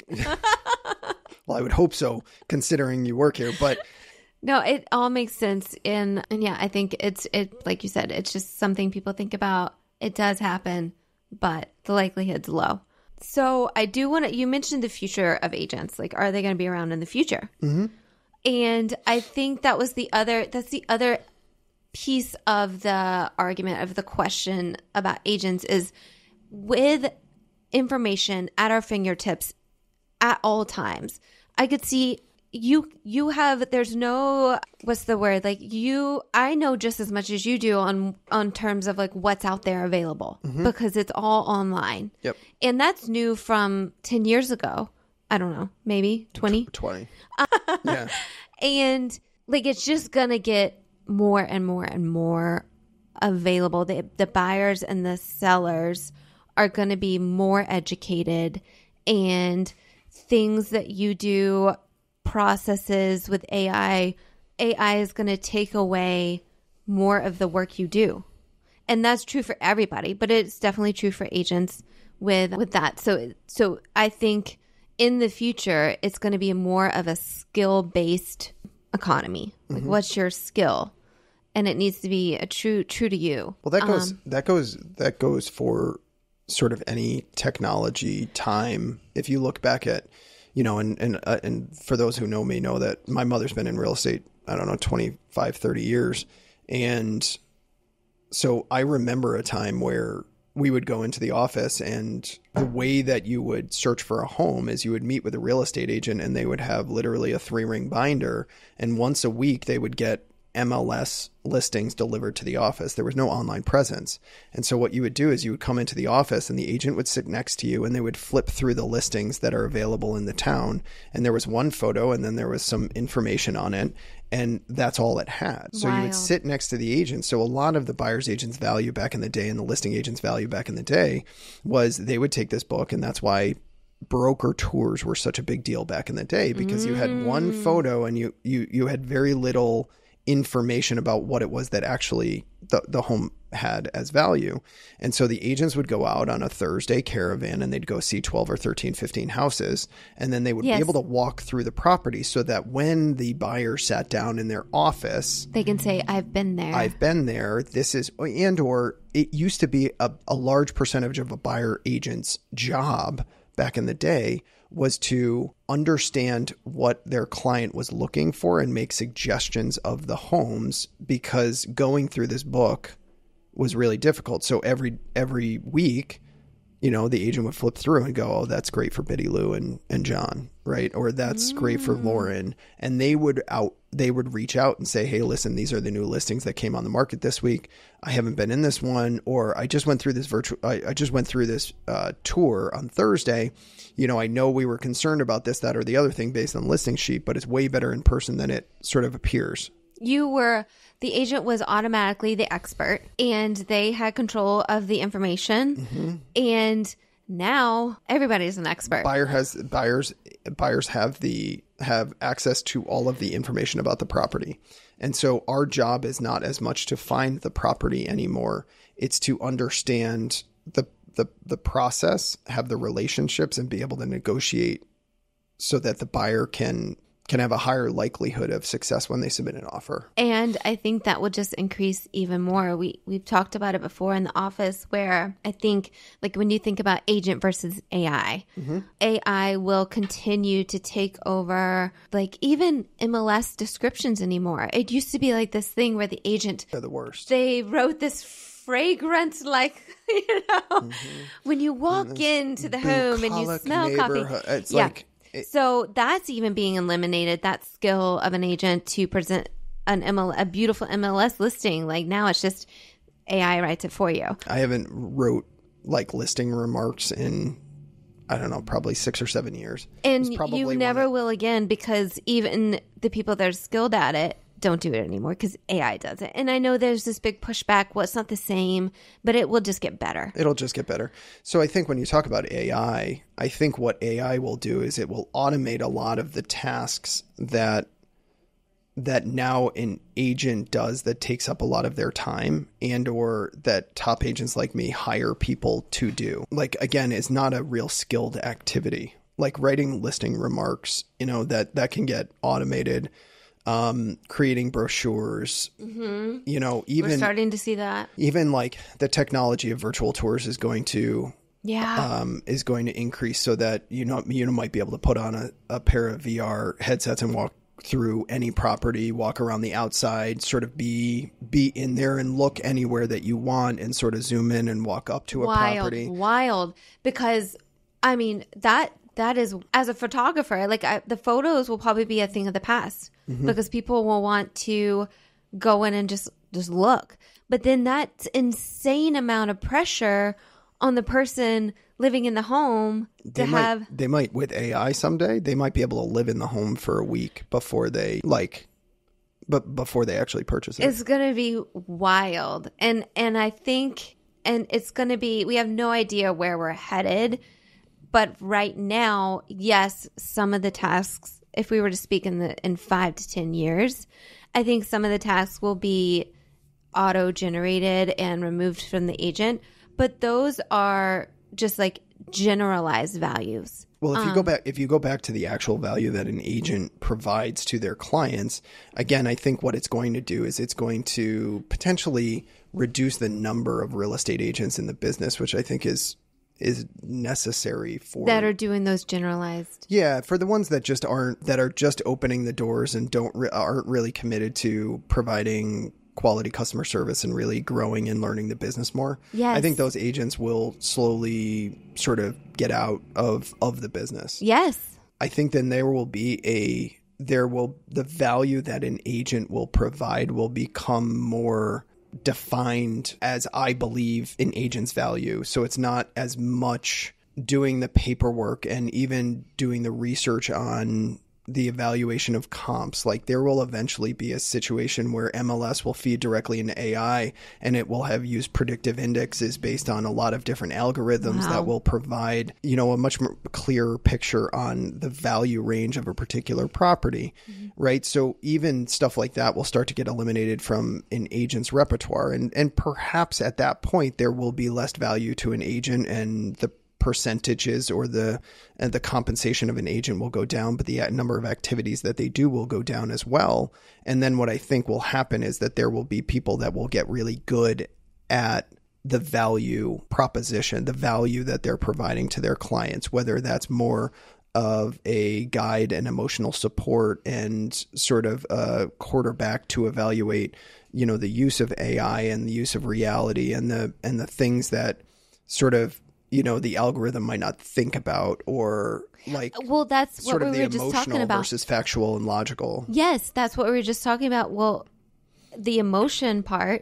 Speaker 2: Well, I would hope so, considering you work here, but.
Speaker 1: No, it all makes sense. In, and yeah, I think it's, it, like you said, it's just something people think about. It does happen, but the likelihood's low. So I do want to, you mentioned the future of agents. Like, are they going to be around in the future? Mm-hmm. And I think that was the other, that's the other piece of the argument, of the question about agents, is with information at our fingertips at all times. I could see you, you have, there's no, what's the word? Like you, I know just as much as you do on, on terms of like what's out there available, mm-hmm. because it's all online.
Speaker 2: Yep.
Speaker 1: And that's new from ten years ago. I don't know, maybe twenty.
Speaker 2: twenty. Yeah.
Speaker 1: And like, it's just going to get more and more and more available. The, the buyers and the sellers are going to be more educated, and things that you do, processes with A I, A I is going to take away more of the work you do. And that's true for everybody, but it's definitely true for agents with with that. So so I think in the future, it's going to be more of a skill-based economy. Like, mm-hmm. what's your skill? And it needs to be a true true to you.
Speaker 2: Well, that goes
Speaker 1: um,
Speaker 2: that goes that goes for sort of any technology time. If you look back at, you know, and, and, uh, and for those who know me know that my mother's been in real estate, I don't know, twenty-five, thirty years. And so I remember a time where we would go into the office, and the way that you would search for a home is you would meet with a real estate agent, and they would have literally a three ring binder. And once a week they would get M L S listings delivered to the office. There was no online presence. And so what you would do is you would come into the office, and the agent would sit next to you, and they would flip through the listings that are available in the town. And there was one photo, and then there was some information on it. And that's all it had. So
Speaker 1: Wild.
Speaker 2: You would sit next to the agent. So a lot of the buyer's agent's value back in the day and the listing agent's value back in the day was they would take this book. And that's why broker tours were such a big deal back in the day, because mm. you had one photo and you, you, you had very little information about what it was that actually the, the home had as value. And so the agents would go out on a Thursday caravan, and they'd go see twelve or thirteen, fifteen houses. And then they would yes. be able to walk through the property so that when the buyer sat down in their office,
Speaker 1: they can say, I've been there.
Speaker 2: I've been there. This is, and, or it used to be a, a large percentage of a buyer agent's job back in the day was to understand what their client was looking for and make suggestions of the homes, because going through this book was really difficult. So every every week, you know, the agent would flip through and go, oh, that's great for Biddy Lou and, and John, right? Or that's mm. great for Lauren. And they would out they would reach out and say, hey, listen, these are the new listings that came on the market this week. I haven't been in this one, or I just went through this virtual I, I just went through this uh, tour on Thursday. You know, I know we were concerned about this, that, or the other thing based on the listing sheet, but it's way better in person than it sort of appears.
Speaker 1: You were, the agent was automatically the expert, and they had control of the information. Mm-hmm. And now everybody's an expert.
Speaker 2: Buyer has buyers, buyers have the, have access to all of the information about the property. And so our job is not as much to find the property anymore. It's to understand the the the process, have the relationships, and be able to negotiate so that the buyer can can have a higher likelihood of success when they submit an offer.
Speaker 1: And I think that will just increase even more. We we've talked about it before in the office, where I think, like, when you think about agent versus A I, mm-hmm. A I will continue to take over, like, even M L S descriptions anymore. It used to be like this thing where the agent,
Speaker 2: they're the worst.
Speaker 1: They wrote this fragrance, like, you know, mm-hmm. when you walk into the home and you smell coffee.
Speaker 2: It's
Speaker 1: yeah.
Speaker 2: like, it,
Speaker 1: so that's even being eliminated, that skill of an agent to present an M L, a beautiful M L S listing. Like, now it's just A I writes it for you.
Speaker 2: I haven't wrote like listing remarks in, I don't know, probably six or seven years.
Speaker 1: And you never that, will again, because even the people that are skilled at it don't do it anymore, because A I does it. And I know there's this big pushback. Well, it's not the same, but it will just get better.
Speaker 2: It'll just get better. So I think when you talk about A I, I think what A I will do is it will automate a lot of the tasks that that now an agent does that takes up a lot of their time, and or that top agents like me hire people to do. Like, again, it's not a real skilled activity. Like writing listing remarks, you know, that, that can get automated. Um, creating brochures, mm-hmm. you know, even
Speaker 1: we're starting to see that.
Speaker 2: Even like the technology of virtual tours is going to,
Speaker 1: yeah,
Speaker 2: um, is going to increase so that you know you might be able to put on a, a pair of V R headsets and walk through any property, walk around the outside, sort of be be in there and look anywhere that you want, and sort of zoom in and walk up to a
Speaker 1: wild,
Speaker 2: property.
Speaker 1: Wild, because I mean that. That is, as a photographer, like I, the photos will probably be a thing of the past, mm-hmm. because people will want to go in and just, just look. But then that's insane amount of pressure on the person living in the home to
Speaker 2: they might,
Speaker 1: have.
Speaker 2: They might, with A I someday, they might be able to live in the home for a week before they like, but before they actually purchase it.
Speaker 1: It's going to be wild. And, and I think, and it's going to be, we have no idea where we're headed. But right now, yes, some of the tasks, if we were to speak in the in five to ten years, I think some of the tasks will be auto-generated and removed from the agent. But those are just like generalized values.
Speaker 2: Well, if you
Speaker 1: um,
Speaker 2: go back, if you go back to the actual value that an agent provides to their clients, again, I think what it's going to do is it's going to potentially reduce the number of real estate agents in the business, which I think is is necessary for
Speaker 1: that are doing those generalized.
Speaker 2: Yeah, for the ones that just aren't, that are just opening the doors and don't re- aren't really committed to providing quality customer service and really growing and learning the business more.
Speaker 1: Yes.
Speaker 2: I think those agents will slowly sort of get out of of the business.
Speaker 1: Yes.
Speaker 2: I think then there will be a there will the value that an agent will provide will become more defined as I believe an agent's value. So it's not as much doing the paperwork and even doing the research on the evaluation of comps. Like there will eventually be a situation where M L S will feed directly into A I and it will have used predictive indexes based on a lot of different algorithms
Speaker 1: Wow.
Speaker 2: that will provide, you know, a much more clearer picture on the value range of a particular property, mm-hmm. right? So even stuff like that will start to get eliminated from an agent's repertoire. And, and perhaps at that point, there will be less value to an agent and the percentages or the and the compensation of an agent will go down, but the number of activities that they do will go down as well. And then what I think will happen is that there will be people that will get really good at the value proposition, the value that they're providing to their clients, whether that's more of a guide and emotional support and sort of a quarterback to evaluate, you know, the use of A I and the use of reality and the and the things that sort of, you know, the algorithm might not think about, or like,
Speaker 1: well, that's what
Speaker 2: sort
Speaker 1: we
Speaker 2: of the
Speaker 1: were just talking
Speaker 2: emotional
Speaker 1: about
Speaker 2: versus factual and logical.
Speaker 1: Yes, that's what we were just talking about. Well, the emotion part,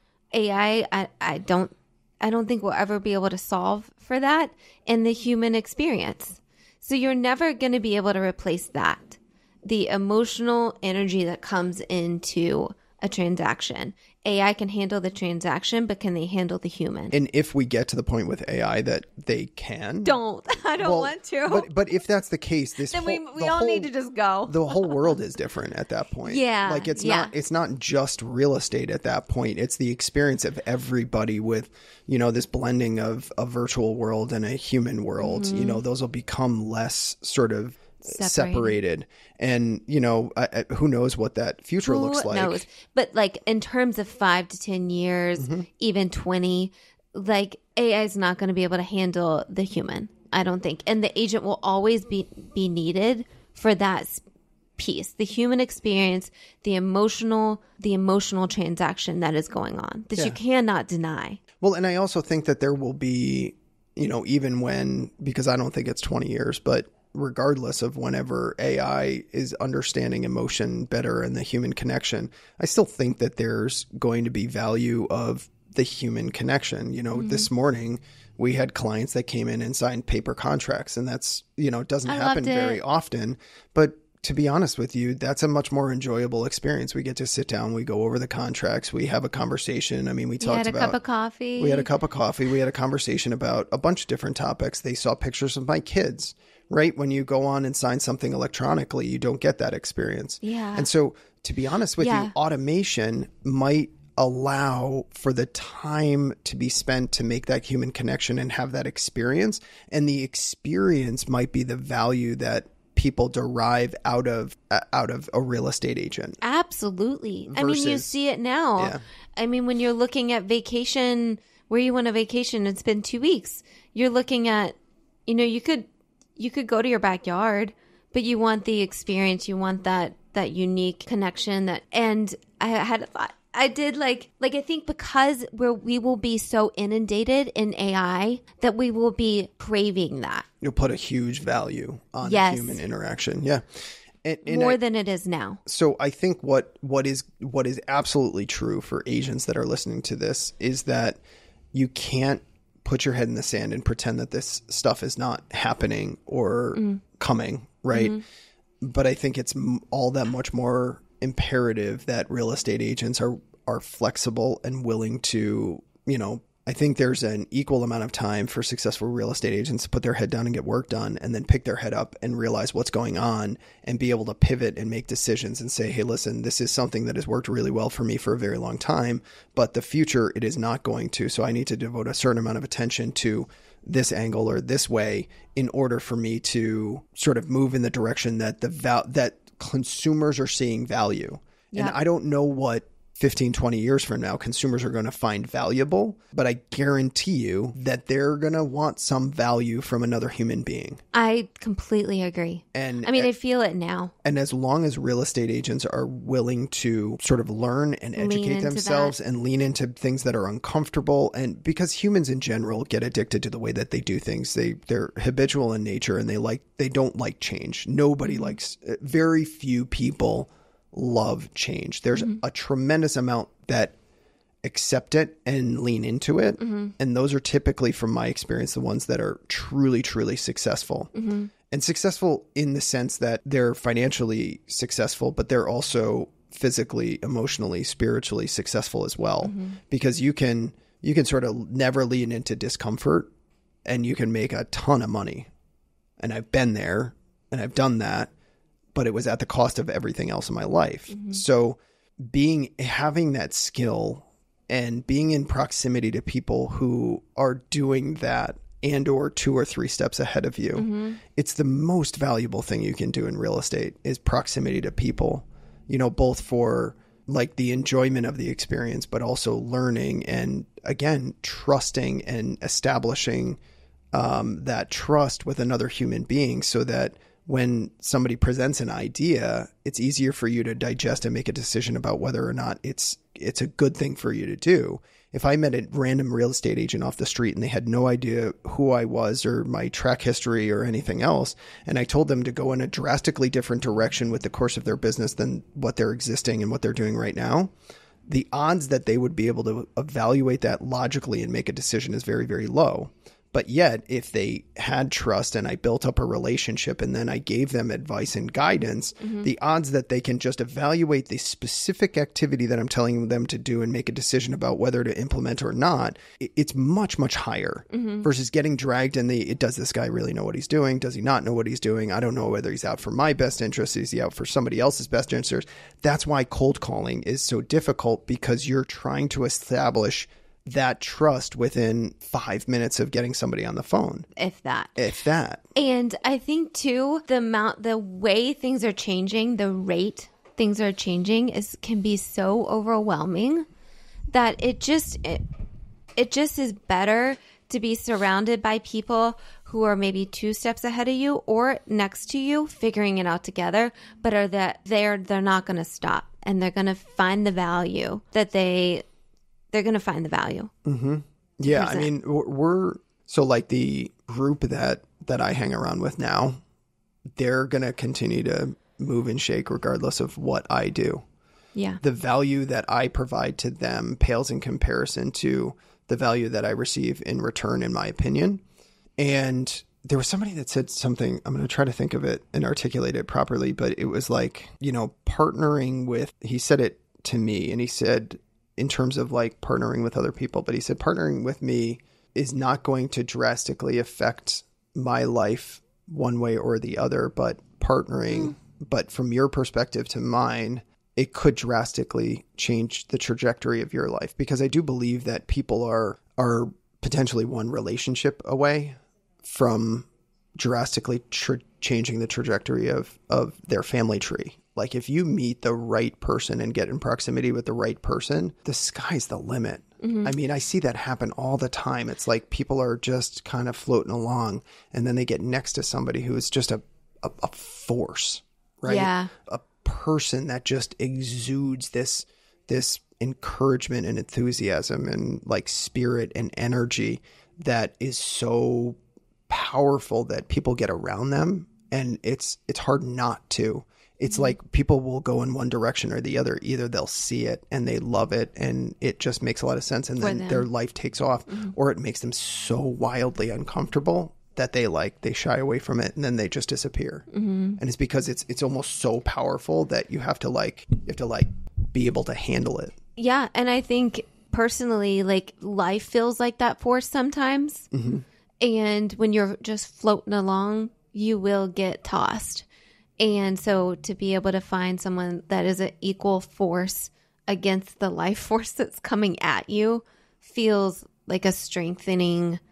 Speaker 1: A I, I, I don't, I don't think we'll ever be able to solve for that in the human experience. So you're never going to be able to replace that, the emotional energy that comes into a transaction. A I can handle the transaction, but can they handle the human?
Speaker 2: And if we get to the point with A I that they can,
Speaker 1: don't I don't
Speaker 2: well,
Speaker 1: want to.
Speaker 2: But but if that's the case, this
Speaker 1: then
Speaker 2: whole,
Speaker 1: we we
Speaker 2: the
Speaker 1: all
Speaker 2: whole,
Speaker 1: need to just go.
Speaker 2: The whole world is different at that point.
Speaker 1: Yeah,
Speaker 2: like it's
Speaker 1: yeah.
Speaker 2: not it's not just real estate at that point. It's the experience of everybody with, you know, this blending of a virtual world and a human world. Mm-hmm. You know, those will become less sort of Separated. separated and you know I, I, who knows what that future
Speaker 1: who
Speaker 2: looks like
Speaker 1: knows? But like in terms of five to ten years, mm-hmm. even twenty, like A I is not going to be able to handle the human, I don't think, and the agent will always be be needed for that piece, the human experience, the emotional the emotional transaction that is going on that yeah. you cannot deny.
Speaker 2: Well, and I also think that there will be, you know, even when, because I don't think it's twenty years, but regardless of whenever A I is understanding emotion better and the human connection, I still think that there's going to be value of the human connection. You know, mm-hmm. this morning we had clients that came in and signed paper contracts, and that's, you know, it doesn't
Speaker 1: I
Speaker 2: happen
Speaker 1: loved it.
Speaker 2: very often, but to be honest with you, that's a much more enjoyable experience. We get to sit down, we go over the contracts, we have a conversation. I mean, we talked
Speaker 1: had a
Speaker 2: about
Speaker 1: cup of coffee.
Speaker 2: We had a cup of coffee. We had a conversation about a bunch of different topics. They saw pictures of my kids, right? When you go on and sign something electronically, you don't get that experience.
Speaker 1: Yeah.
Speaker 2: And so, to be honest with
Speaker 1: yeah.
Speaker 2: you, automation might allow for the time to be spent to make that human connection and have that experience. And the experience might be the value that people derive out of uh, out of a real estate agent.
Speaker 1: Absolutely.
Speaker 2: Versus,
Speaker 1: I mean, you see it now.
Speaker 2: Yeah.
Speaker 1: I mean, when you're looking at vacation, where you want a vacation and spend two weeks, you're looking at, you know, you could you could go to your backyard, but you want the experience, you want that that unique connection. That, and I had a thought. I did like, like I think because we're, we will be so inundated in A I that we will be craving that.
Speaker 2: You'll put a huge value on
Speaker 1: yes.
Speaker 2: human interaction. Yeah. And, and
Speaker 1: More
Speaker 2: I,
Speaker 1: than it is now.
Speaker 2: So I think what, what is, what is absolutely true for agents that are listening to this is that you can't put your head in the sand and pretend that this stuff is not happening or mm. coming. Right. Mm-hmm. But I think it's all that much more imperative that real estate agents are are flexible and willing to, you know, I think there's an equal amount of time for successful real estate agents to put their head down and get work done, and then pick their head up and realize what's going on and be able to pivot and make decisions and say, hey, listen, this is something that has worked really well for me for a very long time, but the future, it is not going to. So I need to devote a certain amount of attention to this angle or this way in order for me to sort of move in the direction that the val- that consumers are seeing value. Yeah. And I don't know what fifteen, twenty years from now, consumers are going to find valuable, but I guarantee you that they're going to want some value from another human being.
Speaker 1: I completely agree.
Speaker 2: And
Speaker 1: I mean, I feel it now.
Speaker 2: And as long as real estate agents are willing to sort of learn and educate themselves that. and lean into things that are uncomfortable, and because humans in general get addicted to the way that they do things, they, they're habitual in nature and they like, they don't like change. Nobody mm-hmm. likes, very few people love change. There's mm-hmm. a tremendous amount that accept it and lean into it. Mm-hmm. And those are typically, from my experience, the ones that are truly, truly successful. Mm-hmm. And successful in the sense that they're financially successful, but they're also physically, emotionally, spiritually successful as well. Mm-hmm. Because you can you can sort of never lean into discomfort and you can make a ton of money. And I've been there and I've done that. But it was at the cost of everything else in my life. Mm-hmm. So being, having that skill and being in proximity to people who are doing that and or two or three steps ahead of you, mm-hmm. it's the most valuable thing you can do in real estate is proximity to people, you know, both for like the enjoyment of the experience, but also learning and again, trusting and establishing um, that trust with another human being so that when somebody presents an idea, it's easier for you to digest and make a decision about whether or not it's it's a good thing for you to do. If I met a random real estate agent off the street and they had no idea who I was or my track history or anything else, and I told them to go in a drastically different direction with the course of their business than what they're existing and what they're doing right now, the odds that they would be able to evaluate that logically and make a decision is very, very low. But yet, if they had trust and I built up a relationship and then I gave them advice and guidance, mm-hmm. the odds that they can just evaluate the specific activity that I'm telling them to do and make a decision about whether to implement or not, it's much, much higher mm-hmm. versus getting dragged in the, does this guy really know what he's doing? Does he not know what he's doing? I don't know whether he's out for my best interest. Is he out for somebody else's best interest? That's why cold calling is so difficult, because you're trying to establish that trust within five minutes of getting somebody on the phone.
Speaker 1: If that.
Speaker 2: If that.
Speaker 1: And I think too, the amount, the way things are changing, the rate things are changing is can be so overwhelming that it just, it, it just is better to be surrounded by people who are maybe two steps ahead of you or next to you, figuring it out together, but are that they're, they're not going to stop and they're going to find the value that they they're going to find the value. Mm-hmm.
Speaker 2: Yeah. I mean, we're so like the group that, that I hang around with now, they're going to continue to move and shake regardless of what I do.
Speaker 1: Yeah.
Speaker 2: The value that I provide to them pales in comparison to the value that I receive in return, in my opinion. And there was somebody that said something, I'm going to try to think of it and articulate it properly, but it was like, you know, partnering with, he said it to me and he said, in terms of like partnering with other people, but he said partnering with me is not going to drastically affect my life one way or the other, but partnering, mm. but from your perspective to mine, it could drastically change the trajectory of your life, because I do believe that people are, are potentially one relationship away from drastically tr- changing the trajectory of, of their family tree. Like if you meet the right person and get in proximity with the right person, the sky's the limit. Mm-hmm. I mean, I see that happen all the time. It's like people are just kind of floating along and then they get next to somebody who is just a, a, a force, right?
Speaker 1: Yeah.
Speaker 2: A person that just exudes this, this encouragement and enthusiasm and like spirit and energy that is so powerful that people get around them. And it's, it's hard not to. It's like people will go in one direction or the other. Either they'll see it and they love it and it just makes a lot of sense and then their life takes off, mm-hmm. or it makes them so wildly uncomfortable that they like, they shy away from it and then they just disappear. Mm-hmm. And it's because it's it's almost so powerful that you have to like, you have to like be able to handle it.
Speaker 1: Yeah. And I think personally, like life feels like that force sometimes. Mm-hmm. And when you're just floating along, you will get tossed. And so to be able to find someone that is an equal force against the life force that's coming at you feels like a strengthening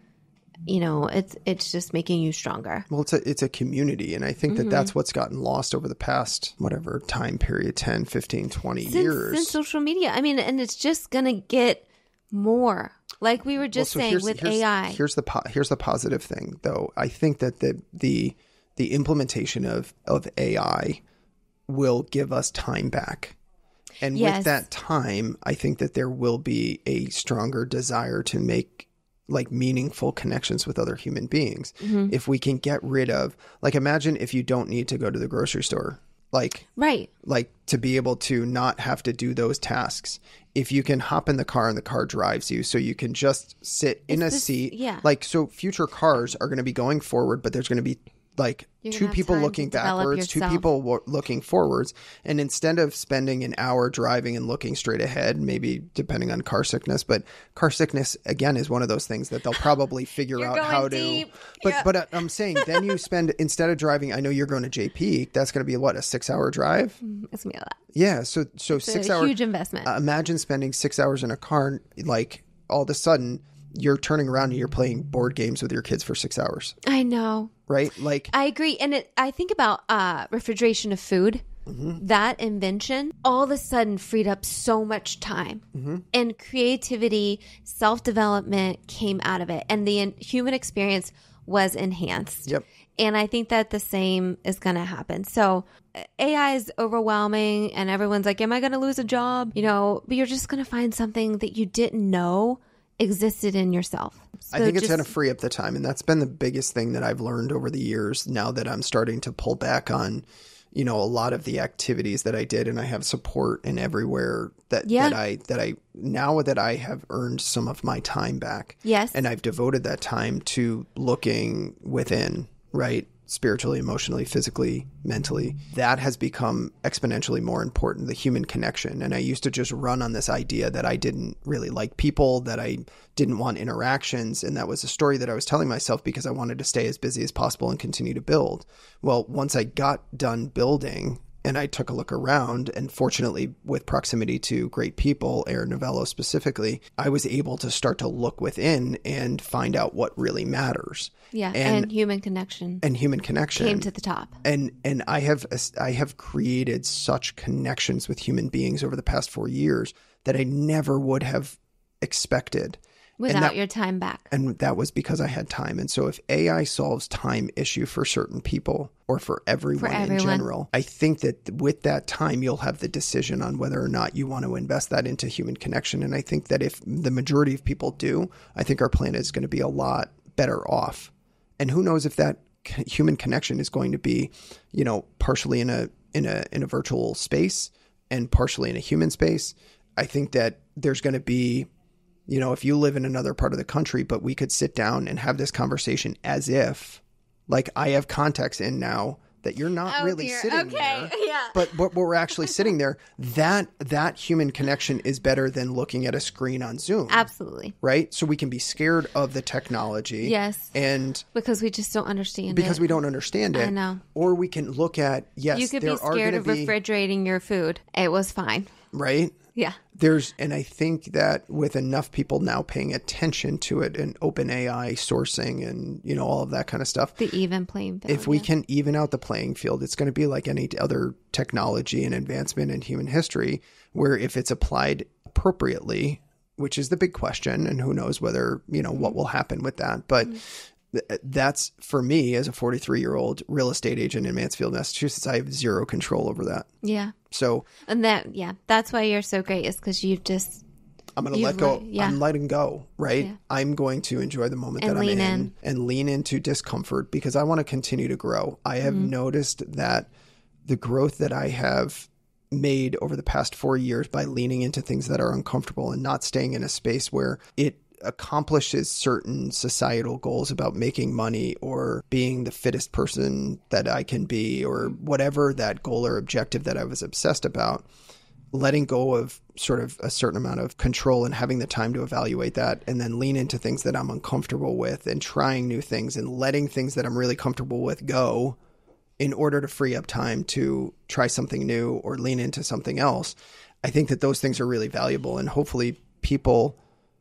Speaker 1: you know, it's it's just making you stronger.
Speaker 2: Well, it's a it's a community, and I think that mm-hmm. that's what's gotten lost over the past whatever time period, ten, fifteen, twenty
Speaker 1: since,
Speaker 2: years.
Speaker 1: Since social media. I mean, and it's just going to get more. Like we were just well, so saying with
Speaker 2: here's,
Speaker 1: A I.
Speaker 2: Here's the po- here's the positive thing, though. I think that the the the implementation of of A I will give us time back. And yes. with that time, I think that there will be a stronger desire to make like meaningful connections with other human beings. Mm-hmm. If we can get rid of, like, imagine if you don't need to go to the grocery store, like,
Speaker 1: right.
Speaker 2: like to be able to not have to do those tasks. If you can hop in the car and the car drives you, so you can just sit in it's a this, seat,
Speaker 1: yeah.
Speaker 2: like, so future cars are going to be going forward, but there's going to be like You're two people looking backwards, two people w- looking forwards. And instead of spending an hour driving and looking straight ahead, maybe depending on car sickness, but car sickness, again, is one of those things that they'll probably figure out how
Speaker 1: deep.
Speaker 2: to. But
Speaker 1: yeah.
Speaker 2: but uh, I'm saying then you spend, instead of driving, I know you're going to J P, that's going to be what, a six hour drive?
Speaker 1: It's going to be a lot.
Speaker 2: Yeah. So, so
Speaker 1: it's
Speaker 2: six
Speaker 1: a
Speaker 2: hours.
Speaker 1: Huge investment.
Speaker 2: Uh, imagine spending six hours in a car, like all of a sudden, you're turning around and you're playing board games with your kids for six hours.
Speaker 1: I know.
Speaker 2: Right? Like,
Speaker 1: I agree. And it, I think about uh, refrigeration of food. Mm-hmm. That invention all of a sudden freed up so much time. Mm-hmm. And creativity, self-development came out of it. And the in- human experience was enhanced.
Speaker 2: Yep.
Speaker 1: And I think that the same is going to happen. So A I is overwhelming and everyone's like, am I going to lose a job? You know, but you're just going to find something that you didn't know existed in yourself. So
Speaker 2: I think it's
Speaker 1: just,
Speaker 2: going to free up the time. And that's been the biggest thing that I've learned over the years now that I'm starting to pull back on, you know, a lot of the activities that I did. And I have support in everywhere that,
Speaker 1: yeah.
Speaker 2: that I, that I, now that I have earned some of my time back.
Speaker 1: Yes.
Speaker 2: And I've devoted that time to looking within, right? Spiritually, emotionally, physically, mentally, that has become exponentially more important, the human connection. And I used to just run on this idea that I didn't really like people, that I didn't want interactions. And that was a story that I was telling myself because I wanted to stay as busy as possible and continue to build. Well, once I got done building and I took a look around, and fortunately with proximity to great people, Aaron Novello specifically, I was able to start to look within and find out what really matters.
Speaker 1: Yeah, and, and human connection.
Speaker 2: And human connection
Speaker 1: came to the top.
Speaker 2: And and I have I have created such connections with human beings over the past four years that I never would have expected.
Speaker 1: Without
Speaker 2: that,
Speaker 1: your time back.
Speaker 2: And that was because I had time. And so if A I solves time issue for certain people or for everyone, for everyone in general, I think that with that time, you'll have the decision on whether or not you want to invest that into human connection. And I think that if the majority of people do, I think our planet is going to be a lot better off. And who knows if that human connection is going to be, you know, partially in a in a in a virtual space and partially in a human space. I think that there's going to be, you know, if you live in another part of the country, but we could sit down and have this conversation as if, like, I have context in now that you're not
Speaker 1: oh,
Speaker 2: really
Speaker 1: dear.
Speaker 2: sitting
Speaker 1: okay.
Speaker 2: there.
Speaker 1: Yeah.
Speaker 2: But, but we're actually sitting there. That that human connection is better than looking at a screen on Zoom.
Speaker 1: Absolutely.
Speaker 2: Right? So we can be scared of the technology.
Speaker 1: Yes.
Speaker 2: And
Speaker 1: because we just don't understand
Speaker 2: because
Speaker 1: it.
Speaker 2: Because we don't understand it.
Speaker 1: I know.
Speaker 2: Or we can look at, yes,
Speaker 1: you could
Speaker 2: there
Speaker 1: be scared of
Speaker 2: be,
Speaker 1: refrigerating your food. It was fine.
Speaker 2: Right?
Speaker 1: Yeah.
Speaker 2: There's, and I think that with enough people now paying attention to it and open A I sourcing and, you know, all of that kind of stuff.
Speaker 1: The even playing field.
Speaker 2: If we
Speaker 1: yeah.
Speaker 2: can even out the playing field, it's going to be like any other technology and advancement in human history, where if it's applied appropriately, which is the big question, and who knows whether, you know, what will happen with that. But mm-hmm. th- that's, for me, as a forty-three-year-old real estate agent in Mansfield, Massachusetts, I have zero control over that.
Speaker 1: Yeah.
Speaker 2: So,
Speaker 1: and that, yeah, that's why you're so great, is because you've just,
Speaker 2: I'm going to let go.
Speaker 1: Let, yeah.
Speaker 2: I'm letting go, right? Yeah. I'm going to enjoy the moment
Speaker 1: and
Speaker 2: that I'm in,
Speaker 1: in
Speaker 2: and lean into discomfort because I want to continue to grow. I have mm-hmm. noticed that the growth that I have made over the past four years by leaning into things that are uncomfortable and not staying in a space where it accomplishes certain societal goals about making money or being the fittest person that I can be, or whatever that goal or objective that I was obsessed about, letting go of sort of a certain amount of control and having the time to evaluate that, and then lean into things that I'm uncomfortable with and trying new things and letting things that I'm really comfortable with go in order to free up time to try something new or lean into something else. I think that those things are really valuable, and hopefully people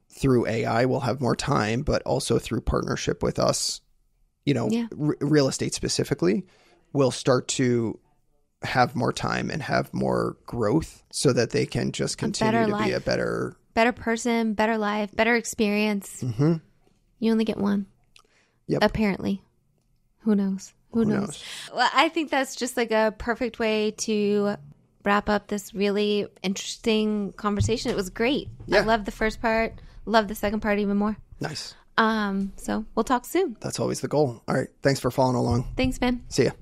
Speaker 2: through A I will have more time, but also through partnership with us, you know,
Speaker 1: Yeah.
Speaker 2: r- real estate specifically, will start to have more time and have more growth so that they can just continue
Speaker 1: better
Speaker 2: to be a
Speaker 1: life.
Speaker 2: better,
Speaker 1: Better person, better life, better experience.
Speaker 2: mm-hmm.
Speaker 1: You only get one.
Speaker 2: Yep.
Speaker 1: Apparently. Who knows? Who,
Speaker 2: Who
Speaker 1: knows?
Speaker 2: knows?
Speaker 1: Well, I think that's just like a perfect way to wrap up this really interesting conversation. It was great. I
Speaker 2: Yeah.
Speaker 1: love the first part. Love the second part even more.
Speaker 2: Nice.
Speaker 1: Um, so we'll talk soon.
Speaker 2: That's always the goal. All right. Thanks for following along.
Speaker 1: Thanks, Ben.
Speaker 2: See ya.